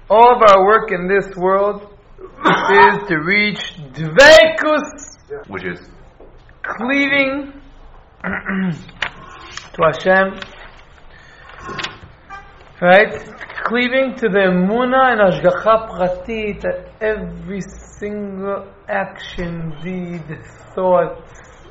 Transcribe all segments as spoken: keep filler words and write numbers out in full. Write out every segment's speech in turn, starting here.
All of our work in this world is to reach Dveikus, which is cleaving to Hashem, right? Cleaving to the Emunah and Hashgacha Pratit, that every single action, deed, thought,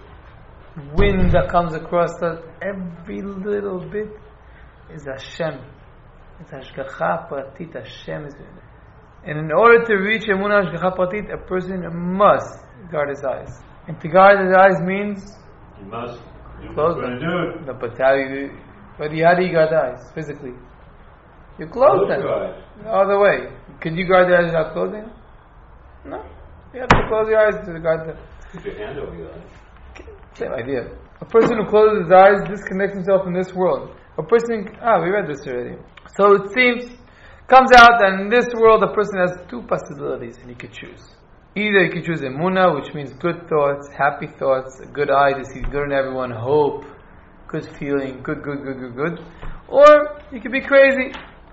wind that comes across us, every little bit is Hashem. It's Hashgacha Pratit. Hashem is in it. And in order to reach Emunah Hashgacha Pratit, a person must guard his eyes. And to guard his eyes means you must do close what them. you're going to do. No, but how do you, but how do you guard the eyes physically? You close Close them. your eyes. No other way. Can you guard the eyes without closing them? No. You have to close your eyes to guard them. Keep your hand over your eyes. Same idea. A person who closes his eyes disconnects himself from this world. A person, ah, we read this already. So it seems, comes out that in this world a person has two possibilities and he could choose. Either he could choose Emunah, which means good thoughts, happy thoughts, a good eye to see good in everyone, hope, good feeling, good, good, good, good, good. Or he could be crazy,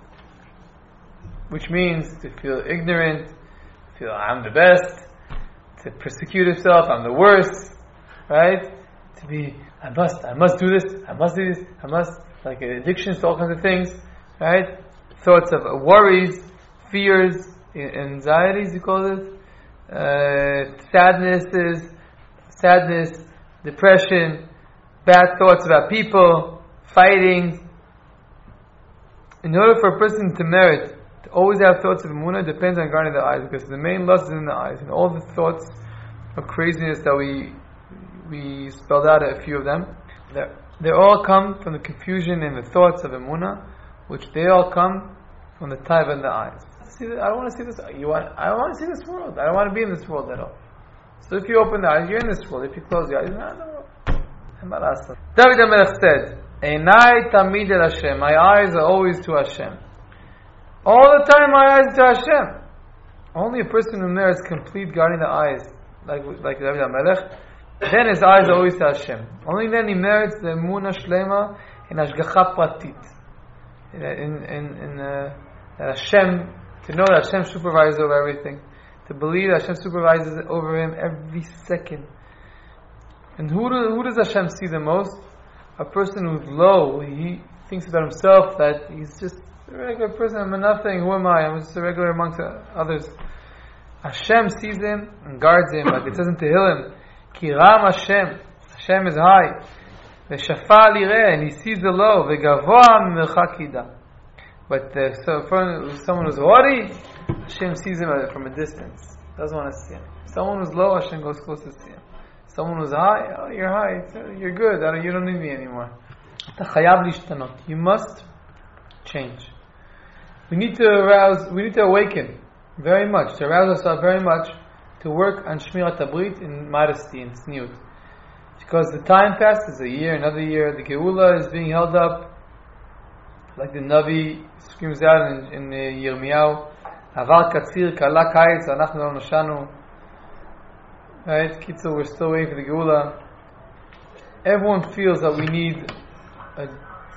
which means to feel ignorant, feel I'm the best, to persecute himself, I'm the worst, right? To be, I must, I must do this, I must do this, I must, like addictions to all kinds of things, right? Thoughts of uh, worries, fears, anxieties, you call it, uh, sadnesses, sadness, depression, bad thoughts about people, fighting. In order for a person to merit, to always have thoughts of Emunah, depends on guarding the eyes, because the main lust is in the eyes, and all the thoughts of craziness that we we spelled out a few of them, they all come from the confusion and the thoughts of Emunah, which they all come from the taiva in the eyes. See, I don't want to see this. You want? I don't want to see this world. I don't want to be in this world at all. So if you open the eyes, you're in this world. If you close the eyes, you're not in the world. David HaMelech said, "Einai tamid el Hashem." My eyes are always to Hashem. All the time, my eyes are to Hashem. Only a person who merits complete guarding the eyes, like like David HaMelech, then his eyes are always to Hashem. Only then he merits the Emunah Shlema and Hashgacha Pratit. In in in uh, that Hashem, to know that Hashem supervises over everything, to believe that Hashem supervises over him every second. And who do, who does Hashem see the most? A person who's low. He thinks about himself that he's just a regular person. I'm nothing. Who am I? I'm just a regular amongst others. Hashem sees him and guards him, like it says in Tehillim, Ki Ram Hashem. Hashem is high. V'shafa lireh, and he sees the low. V'gavoa m'merchak yida. But uh, so for someone who's haughty, Hashem sees him from a distance. Doesn't want to see him. Someone who's low, Hashem goes close to see him. Someone who's high, oh, you're high, you're good, I don't, you don't need me anymore. You must change. We need to arouse, we need to awaken very much, to arouse ourselves very much, to work on Shmirat HaBrit in modesty and tzniut. Because the time passes, a year, another year, the Geula is being held up, like the Navi screams out in, in uh, Yirmiyahu, Avar katzir kala kayitz, anachnu lo nashanu. Right, Kitzur, we're still waiting for the Geula. Everyone feels that we need a,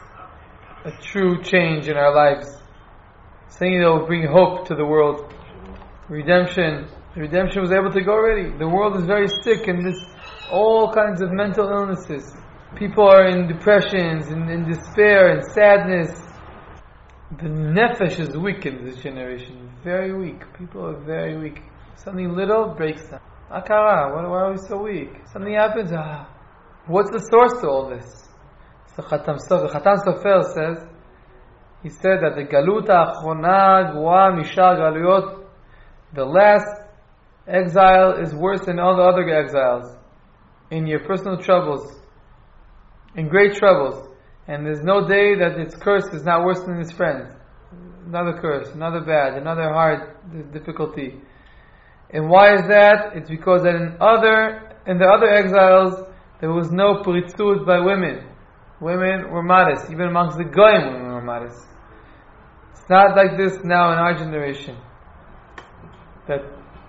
a true change in our lives. Something that will bring hope to the world. Redemption. Redemption was able to go already. The world is very sick and there's all kinds of mental illnesses. People are in depressions and in despair and sadness. The nefesh is weak in this generation. Very weak. People are very weak. Something little breaks them. Akara, why, why are we so weak? Something happens, ah. What's the source to all this? So Khatam Sofer, Khatan Sofer says, he said that the Galut Achona Gua Mishar Galuyot, the last exile is worse than all the other exiles. In your personal troubles, in great troubles, and there's no day that its curse is not worse than its friend. Another curse, another bad, another hard difficulty. And why is that? It's because that in other in the other exiles there was no puritzut by women. Women were modest. Even amongst the goyim, women were modest. It's not like this now in our generation. That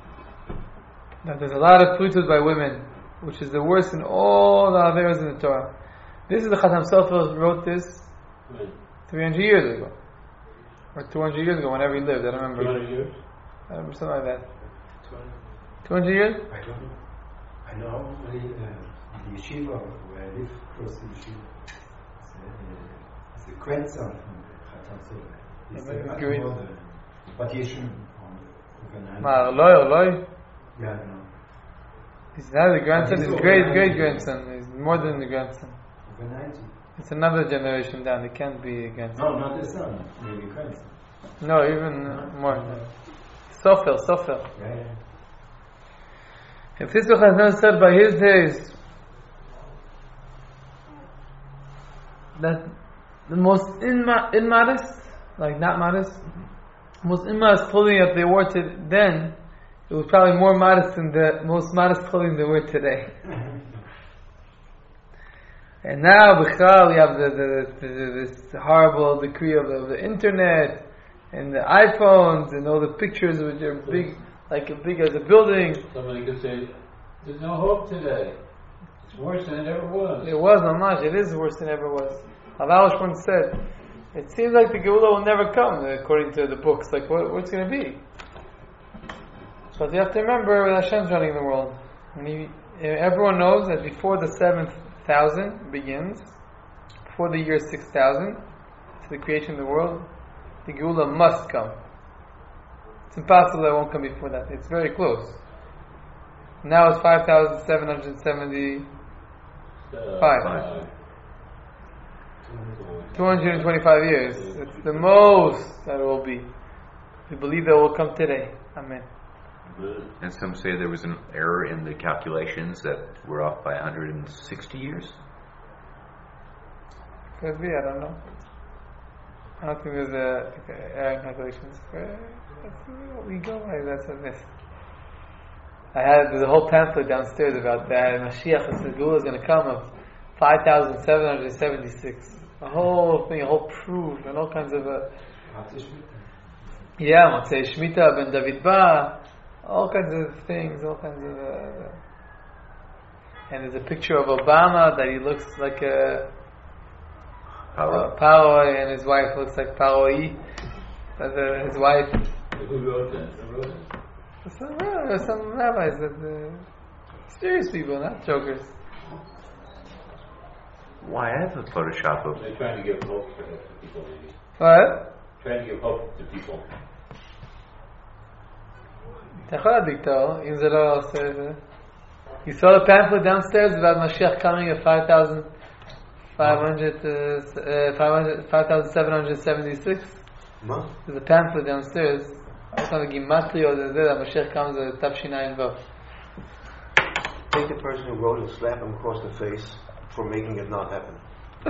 that there's a lot of puritzut by women, which is the worst in all the averos in the Torah. This is the Khatam Sofer wrote this three hundred years ago. or two hundred years ago, whenever he lived. I don't remember. two hundred years? I remember something like that. two hundred years? I don't know. I know how many, uh, the yeshiva where I live, close to the yeshiva. It's, uh, it's the grandson from Chatan Sofer. He's Yeah, maybe the great. mother. But Yeshua from Ma, Eloi, Eloi. Yeah, I know. He's not the grandson, He's he's over great, ninety. great grandson. He's more than the grandson. Over ninety. It's another generation down. It can't be a grandson. No, not the son. Maybe grandson. No, even uh, more. Sofel, Sofel. Yeah, yeah. If Yitzchak has not said by his days that the most imma- immodest, like not modest, most immodest clothing that they wore to then, it was probably more modest than the most modest clothing they wear today. And now, b'chal, we have the, the, the, this horrible decree of the, of the internet and the iPhones and all the pictures which are big, like as big as a building. Somebody could say, there's no hope today. It's worse than it ever was. It was mamash. It is worse than it ever was. Avalish once said, "It seems like the Geula will never come, according to the books. Like, what, what's going to be?" But you have to remember that Hashem's running the world. And he, everyone knows that before the seventh thousand begins, before the year six thousand, to the creation of the world, the Geula must come. It's impossible that it won't come before that. It's very close. Now it's five thousand seven hundred seventy-five. Uh, two hundred twenty-five years. It's the most that it will be. We believe that it will come today. Amen. And some say there was an error in the calculations that we're off by one hundred sixty years. Could be, I don't know. I don't think there's a okay, error in calculations. That's what we go by. That's a miss. I had there's a whole pamphlet downstairs about that. And Mashiach, the Geula is going to come of five thousand seven hundred seventy-six. A whole thing, a whole proof, and all kinds of. Uh, yeah, Motzei Shemitah, Ben David Ba, all kinds of things, all kinds of. Uh, and there's a picture of Obama that he looks like a. Power. Uh, Paroi, and his wife looks like Paroi. That's uh, his wife. Who wrote that? Who wrote it? Some, uh, some rabbis that uh, serious people, not jokers. Why I have a Photoshop of They're trying to give hope to people, maybe. What? Trying to give hope to people. אתה יכול להדליק את האור, אם זה לא עושה את זה. You saw the pamphlet downstairs about Mashiach coming at five thousand seven hundred seventy-six. מה? There's a pamphlet downstairs. It's on the Gimatria that Mashiach comes at Tafshinayin Vav. Take the person who wrote it, slap him across the face for making it not happen.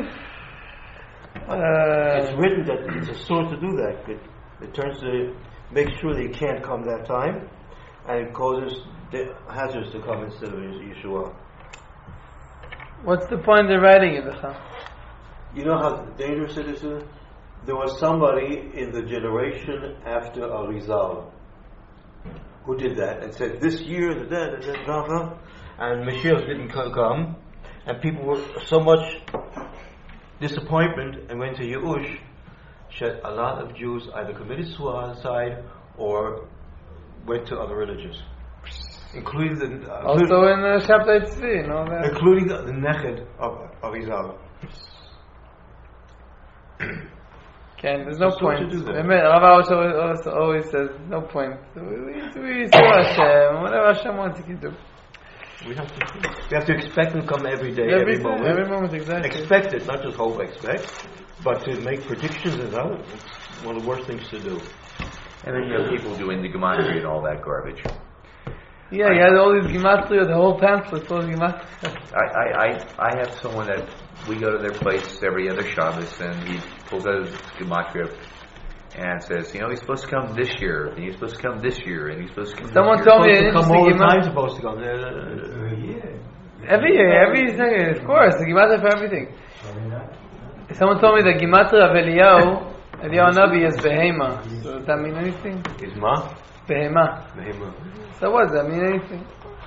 Uh, It's written that it's a sword to do that. It, it turns to make sure that he can't come that time, and it causes the hazards to come instead of Yeshua. what's the point of writing it, Becham? You know how dangerous it is? uh? There was somebody in the generation after Arizal who did that and said, this year, the da, da, da, da, and Mashiach didn't co- come, and people were so much disappointment and went to Yeush, that a lot of Jews either committed suicide or went to other religions, including the uh, Also in uh, Shabtai Tzvi, you know that? including the, the Neched of Arizal. Okay, there's no So what point. to do then? Amen. Rav Arush always, always says, no point. We, we serve Hashem. Whatever Hashem wants, you can do. We have to we have to expect them to come every day, every, Every, moment. every moment, exactly. Expect it, not just hope, expect. But to make predictions is out. It's one of the worst things to do. and then you have people doing the gematria and all that garbage. Yeah, he had all these gematria, the whole pamphlet full of gematria. I, I, I, I have someone that we go to their place every other Shabbos, and he pulls out his gematria and says, you know, he's supposed to come this year, and he's supposed to come this year, and he's supposed to come Someone this told me year. an Supposed to come interesting all the time, gematria. supposed to come. Uh, Uh, yeah. Every year, every second, of course, the gematria for everything. Someone told me that gematria of Eliyahu, Eliyahu Nabi is behema. So does that mean anything? Is ma? Behema. Behema. So what does that mean anything?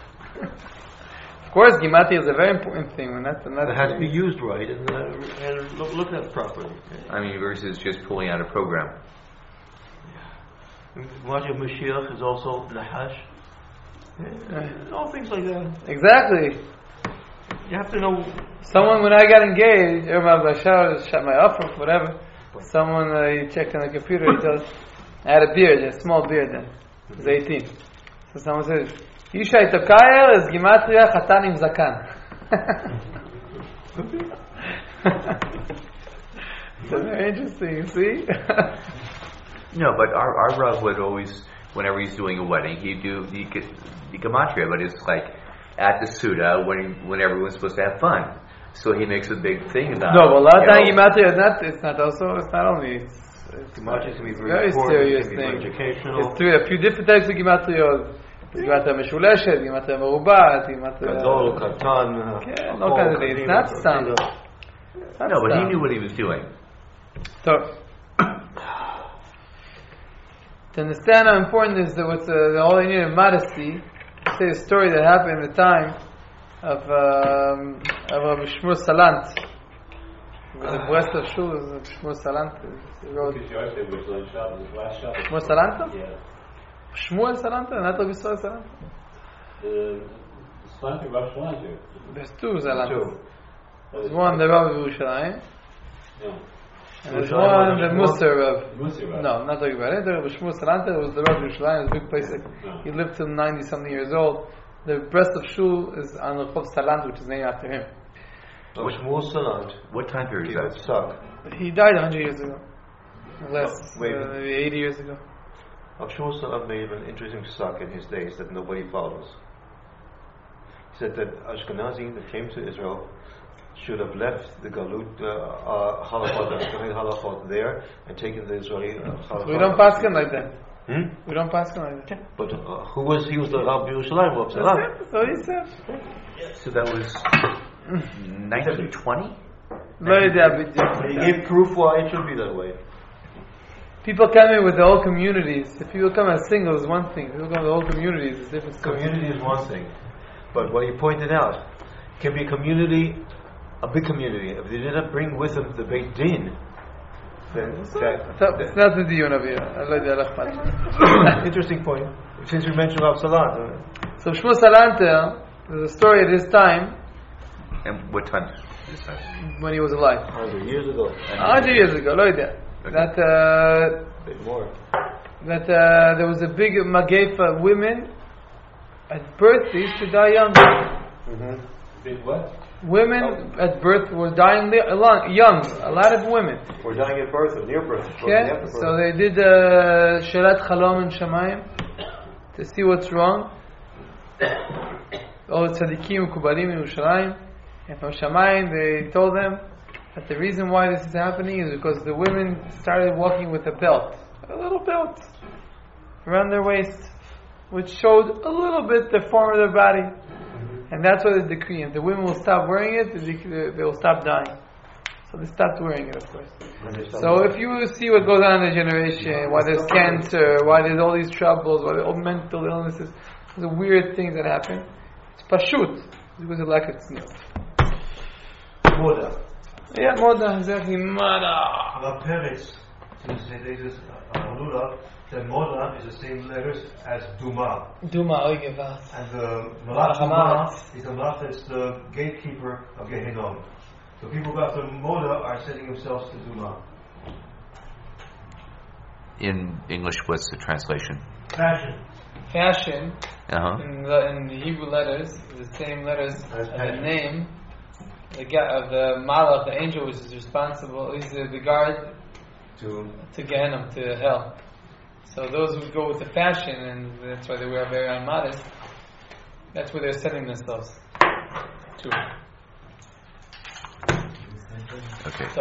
Of course, gematria is a very important thing. When that's, It has to be used right and, uh, and look, looked at properly. I mean, versus just pulling out a program. Gematria Mashiach is also Nahash. Yeah, all things like that. Exactly. You have to know. Someone, when I got engaged, everybody shot, shot my offer, whatever. Someone, uh, he checked on the computer, he tells, I had a beard, a small beard then. I was eighteen. So someone says, Yishai Tokayel is Gematria Chatan im Zakan. So very interesting, you see? No, but our, our Rav would always, whenever he's doing a wedding, he'd do the, the Gematria, but it's like at the Suda when, when everyone's supposed to have fun. So he makes a big thing about No, but a lot of you times know, Gematria is not, it's not also, it's not only, it's, it's Gematria can be very, very important, serious can be thing. very educational. There's three, a few different types of Gematria. Gematria Meshuleshet, Gematria Merubat, Gematria... Gadol, Katan. Yeah, no kind of thing. It's not stam. No, but he knew what he was doing. So, to understand how important is the, what's the, the whole idea of modesty, I'll say a story that happened in the time of um, of Rabbi Shmuel Salant. It was a breast of Shul, it was Shmuel Salant. He wrote Shmuel Salant? Yeah. Shmuel Salant, not Rabbi Shmuel Salant. The Salanter, Rosh Salanter. There's two Salant. Two. There's one, the Rav of Yerushalayim, No. and there's one, the Musar Rav. Musi, right? No, I'm not talking about it. Rabbi Shmuel Salanter was the Rav of Yerushalayim. It was a big place. No. He lived till ninety something years old. The breast of Shul is on the Rehov Salant, which is named after him. Which more Salant. What time period He is would that? suck. He died a hundred years ago. Less, Oh, wait. uh, maybe eighty years ago. Shmuel Salant made an interesting suck in his days that nobody follows. He said that Ashkenazi that came to Israel should have left the Galut uh, uh, halachot, the Ashkenazi halachot there and taken the Israeli uh, halachot. We don't pass him like that. Hmm? We don't pass him like that. But uh, who was he? Was the Rav Yerushalayim of Salant? That's it. So he said. So that was nineteen twenty? Very big. He gave proof why it should be that way. People come in with the whole communities. If people come as singles, one thing. If people come with the whole communities, it's a different story. Community is one thing, but what he pointed out can be a community, a big community. If they did not bring with them the Beit Din, then that, So, it's not the dion over here. I like the halach. interesting point. Since we mentioned Rav Salant, uh, So Shmuel Salanter, there's a story at his time And what time is that? when he was alive. hundred years ago, A hundred years ago, like that. Okay. That uh, a bit more. that uh, there was a big magefa. Women at birth they used to die young. Mm-hmm. Big what? Women at birth were dying li- along, young. A lot of women. We're dying at birth or near birth. Okay, so they did uh, Shalat Chalom and Shamayim to see what's wrong. All the tzaddikim kubalim in Yerushalayim, and from Shamayim they told them that the reason why this is happening is because the women started walking with a belt, a little belt around their waist, which showed a little bit the form of their body, and that's why the decree. If the women will stop wearing it, they they will stop dying. So they stopped wearing it, of course. So if you see what goes on in the generation, why there's cancer, why there's all these troubles, why there's all mental illnesses, the weird things that happen, it's pashut, because of lack of tzniut. Moda. Yeah, moda, exactly, moda. Our parents, since they this Alula, that Moda is the same letters as Duma. Duma, oigevat. And the Malach Duma is the Malach that's the gatekeeper of Gehinnom. So people who after Moda are setting themselves to Duma. In English, what's the translation? Fashion. Fashion, Uh-huh. in the, in the Hebrew letters, the same letters as the passion. name the guy of the Malach, the angel, which is responsible, is the, the guard To to Gehenna, to hell. So those who go with the fashion, and that's why they wear very immodest, that's where they're setting themselves to. Okay.